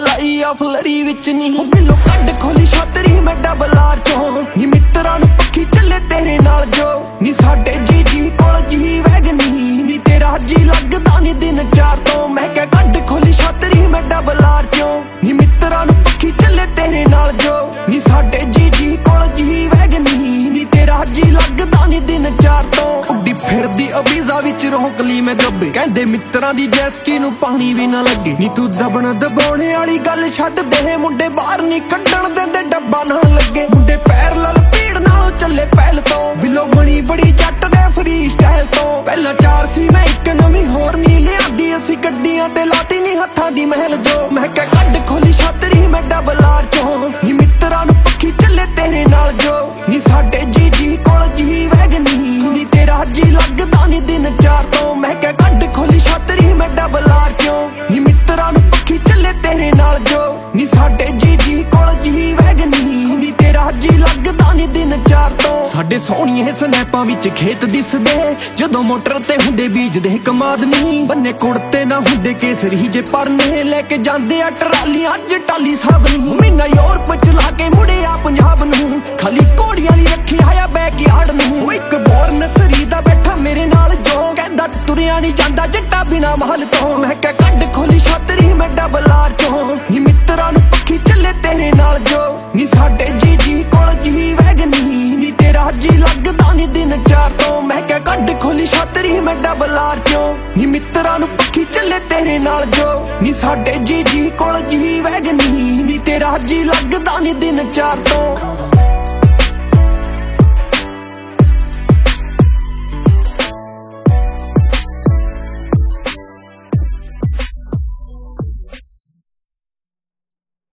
ਲਾਈ ਆ ਫਲਰੀ ਵਿੱਚ ਨੀ ਬਿੱਲੋ ਕੱਢ ਖੋਲੀ ਛਾਤਰੀ ਮੈਂ ਡਬਲ ਆਰ ਚੋਂ ਨੀ ਮਿੱਤਰਾਂ ਨੂੰ ਪੱਖੀ ਚੱਲੇ ਤੇਰੇ ਨਾਲ ਜੋ ਨੀ ਸਾਡੇ ਜੀ ਕੋਲ ਜੀ ਵੈਗਨੀ ਨੀ ਤੇਰਾ ਜੀ ਲੱਗਦਾ ਨੀ ਦਿਨ ਚਾਰ ਤੋਂ ਮੈਂ ਕਿਹਾ ਕੱਢ ਖੋਲੀ ਛਾਤਰੀ ਮੈਂ ਡਬਲ ਆਰ ਚੋਂ ਨੀ ਮਿੱਤਰਾਂ ਨੂੰ ਪੱਖੀ ਚੱਲੇ ਤੇਰੇ ਨਾਲ ਜੋ ਨੀ ਸਾਡੇ ਜੀ ਕੋਲ ਜੀ ਵੈਗਨੀ ਨੀ ਤੇਰਾ ਜੀ ਲੱਗਦਾ ਨੀ ਦਿਨ ਚਾਰ ਤੋਂ ਉੱਡੀ ਫਿਰਦੀ ਅਬੀਜ਼ਾ ਵਿੱਚ ਰੋਕ ਲਈ ਮੈਂ ਗੱਬੇ ਕਹਿੰਦੇ ਮਿੱਤਰਾਂ ਦੀ ਜੈਸਟੀ ਨੂੰ ਪਾਣੀ ਵੀ ਨਾ ਲੱਗੇ ਨੀ ਤੂੰ ਦਬਣ ਦਬਾਉਣੇ ਵਾਲੀ ਗੱਲ ਛੱਡ ਦੇ ਮੁੰਡੇ ਬਾਹਰ ਨਹੀਂ ਕੱਢਣ ਦਿੰਦੇ ਡੱਬਾ ਨਾ ਲੱਗੇ ਮੁੰਡੇ ਪੈਰ ਲਲ ਭੀੜ ਨਾਲੋਂ ਚੱਲੇ ਪਹਿਲ ਤੋਂ ਬਿੱਲੋ ਬਣੀ ਬੜੀ ਜੱਟ ਦੇ ਫਰੀ ਸਟਾਈਲ ਤੋਂ ਪਹਿਲਾਂ ਚਾਰ ਸੀ ਮੈਂ ਇੱਕ ਨਵੀਂ ਹੋਰ ਨਹੀਂ ਲਿਆਂਦੀ ਅਸੀਂ ਗੱਡੀਆਂ ਤੇ ਲਾਤੀ ਨਹੀਂ ਹੱਥਾਂ ਦੀ ਮਹਿਲ ਜੋ ਮੈਂ ਕਿਹਾ ਕੱਢ ਖੋਲੀ ਛਾਤਰੀ ਮੈਂ ਡਬਲ ਆਰ ਚੋਂ ਨੀ ਮਿੱਤਰਾਂ ਨੂੰ ਪੱਖੀ ਚੱਲੇ ਤੇਰੇ ਨਾਲ ਜੋ ਨੀ ਸਾਡੇ ਜੀ ਕੋਲ ਜੀ ਵੈਗਨੀ ਨੀ ਤੇਰਾ ਜੀ ਲੱਗਦਾ ਨੀ ਦਿਨ ਚਾਰ ਤੋਂ ਮੈਂ ਕਿਹਾ ਕੱਢ ਖੋਲੀ ਛਾਤਰੀ ਮੈਂ ਡਬਲ ਆਰ ਚੋਂ ਨੀ ਮਿੱਤਰਾਂ ਨੂੰ ਪੱਖੀ ਚੱਲੇ ਤੇਰੇ ਨਾਲ ਜੋ ਨੀ ਸਾਡੇ ਜੀ ਕੋਲ ਜੀ ਵੈਗਨੀ ਨੀ ਤੇਰਾ ਜੀ ਲੱਗਦਾ ਨੀ ਦਿਨ ਚਾਰ ਤੋਂ ਸਾਡੇ ਸੋਹਣੀਏ ਸਨੈਪਾਂ ਵਿੱਚ ਖੇਤ ਦਿਸਦੇ ਜਦੋਂ ਮੋਟਰ ਤੇ ਹੁੰਦੇ ਬੀਜਦੇ ਕਮਾਦ ਨਹੀਂ ਬੰਨੇ ਕੁੜਤੇ ਨਾ ਹੁੰਦੇ ਕੇਸਰੀ ਜੇ ਪਰਨੇ ਲੈ ਕੇ ਜਾਂਦੇ ਆ ਟਰਾਲੀਆਂ ਅੱਜ ਟਾਲੀ ਸਾਹਿਬ ਨਹੀਂ ਮਹੀਨਾ ਯੂਰਪ ਚਲਾ ਕੇ ਮੁੜਿਆ ਪੰਜਾਬ ਨੂੰ ਖਾਲੀ ਘੋੜੀਆਂ ਲਈ ਰੱਖਿਆ ਆ ਬੈਕਯਾਰਡ ਨੂੰ ਇੱਕ ਬੋਰ ਨਸਰੀ ਦਾ ਬੈਠਾ ਮੇਰੇ ਨਾਲ ਜੋ ਕਹਿੰਦਾ ਤੁਰਿਆ ਨਹੀਂ ਜਾਂਦਾ ਜੱਟਾ ਬਿਨਾ ਮਹਲ ਤੋਂ ਮੈਂ ਕਿਹਾ ਕੱਢ ਖੋਲੀ ਛਾਤਰੀ ਮੈਂ ਡਬਲ ਆਰ ਚੋਂ ਨੀ ਮਿੱਤਰਾਂ ਨੂੰ ਪੱਖੀ ਚੱਲੇ ਤੇਰੇ ਨਾਲ ਜੋ ਨੀ ਸਾਡੇ ਜੀ ਕੋਲ ਜੀ ਵੈਗਨੀ ਨੀ ਤੇਰਾ ਜੀ ਲੱਗਦਾ ਨੀ ਦਿਨ ਚਾਰ ਤੋਂ ਮੈਂ ਕਿਹਾ ਕੱਢ ਖੋਲੀ ਛਾਤਰੀ ਮੈਂ ਡਬਲ ਆਰ ਚੋਂ ਨੀ ਮਿੱਤਰਾਂ ਨੂੰ ਪੱਖੀ ਚੱਲੇ ਤੇਰੇ ਨਾਲ ਜੋ ਨੀ ਸਾਡੇ ਜੀ ਕੋਲ ਜੀ ਵੈਗਨੀ ਨੀ ਤੇਰਾ ਜੀ ਲੱਗਦਾ ਨੀ ਦਿਨ ਚਾਰ ਤੋਂ